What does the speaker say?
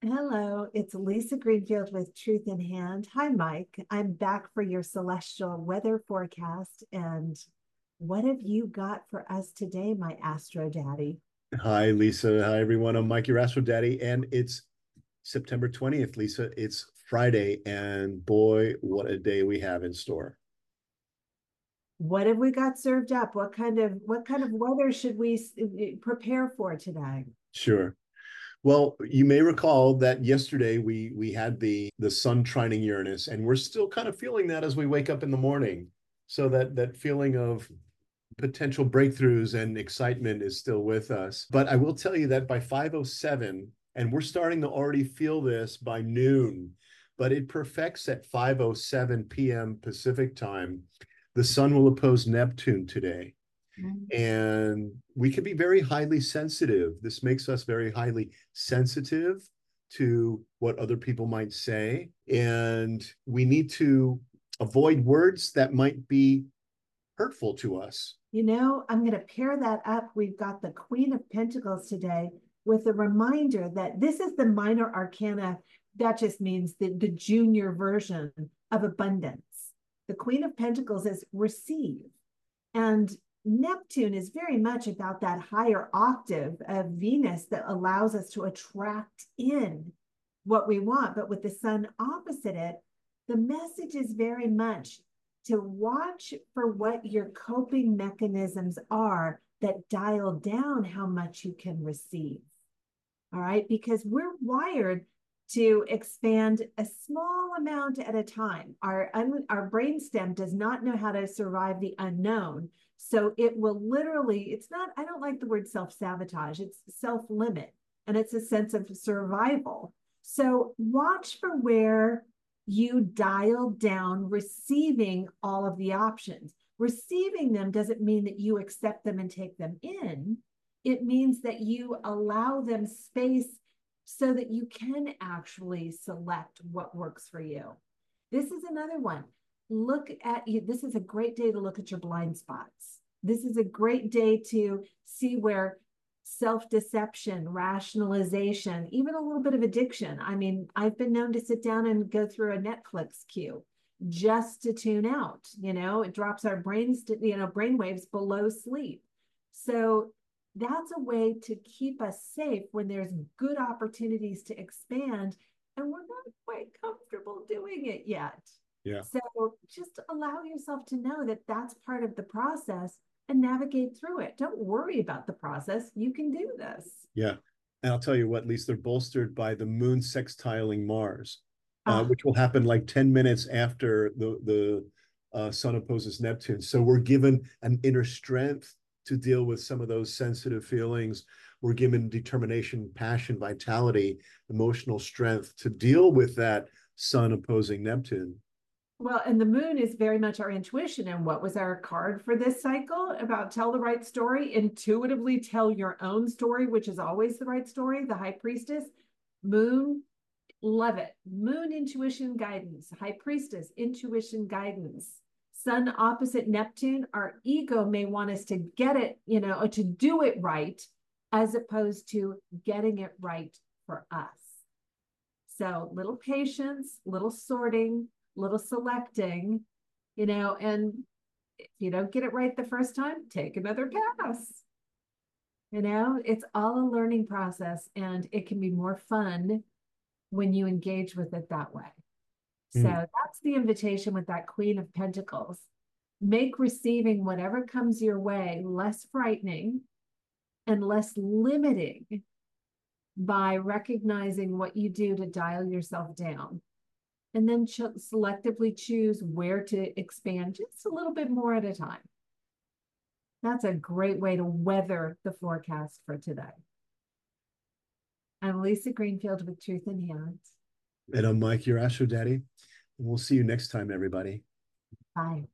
Hello, it's Lisa Greenfield with Truth in Hand. Hi, Mike. I'm back for your celestial weather forecast. And what have you got for us today, my Astro Daddy? Hi, Lisa. Hi, everyone. I'm Mike, your Astro Daddy, and it's September 20th, Lisa. It's Friday, and boy, what a day we have in store. What have we got served up? What kind of weather should we prepare for today? Sure. Well, you may recall that yesterday we had the sun trining Uranus, and we're still kind of feeling that as we wake up in the morning. So that feeling of potential breakthroughs and excitement is still with us. But I will tell you that by 5:07, and we're starting to already feel this by noon, but it perfects at 5:07 p.m. Pacific time. The sun will oppose Neptune today. And we can be very highly sensitive. This makes us very highly sensitive to what other people might say. And we need to avoid words that might be hurtful to us. I'm going to pair that up. We've got the Queen of Pentacles today with a reminder that this is the minor arcana. That just means the junior version of abundance. The Queen of Pentacles is receive. And Neptune is very much about that higher octave of Venus that allows us to attract in what we want. But with the sun opposite it, the message is very much to watch for what your coping mechanisms are that dial down how much you can receive. All right, because we're wired to expand a small amount at a time. Our brainstem does not know how to survive the unknown. So it will literally, it's not, I don't like the word self-sabotage, it's self-limit, and it's a sense of survival. So watch for where you dial down receiving all of the options. Receiving them doesn't mean that you accept them and take them in. It means that you allow them space so that you can actually select what works for you. This is another one. Look at you. This is a great day to look at your blind spots. This is a great day to see where self-deception, rationalization, even a little bit of addiction. I mean, I've been known to sit down and go through a Netflix queue just to tune out. It drops our brain waves below sleep. So that's a way to keep us safe when there's good opportunities to expand and we're not quite comfortable doing it yet. Yeah. So just allow yourself to know that that's part of the process and navigate through it. Don't worry about the process. You can do this. Yeah. And I'll tell you what, at least they're bolstered by the moon sextiling Mars, Ah, which will happen like 10 minutes after the sun opposes Neptune. So we're given an inner strength to deal with some of those sensitive feelings. We're given determination, passion, vitality, emotional strength to deal with that sun opposing Neptune. well, and the moon is very much our intuition. And what was our card for this cycle about tell the right story? Intuitively tell your own story, which is always the right story. The high priestess, moon, love it. Moon intuition guidance, high priestess intuition guidance. Sun opposite Neptune, our ego may want us to get it, or to do it right, as opposed to getting it right for us. So little patience, little sorting, little selecting, and if you don't get it right the first time, take another pass. It's all a learning process and it can be more fun when you engage with it that way. So Mm. that's the invitation with that Queen of Pentacles. Make receiving whatever comes your way less frightening and less limiting by recognizing what you do to dial yourself down. And then selectively choose where to expand just a little bit more at a time. That's a great way to weather the forecast for today. I'm Lisa Greenfield with Truth in Hands. And I'm Mike, your Astro Daddy. And we'll see you next time, everybody. Bye.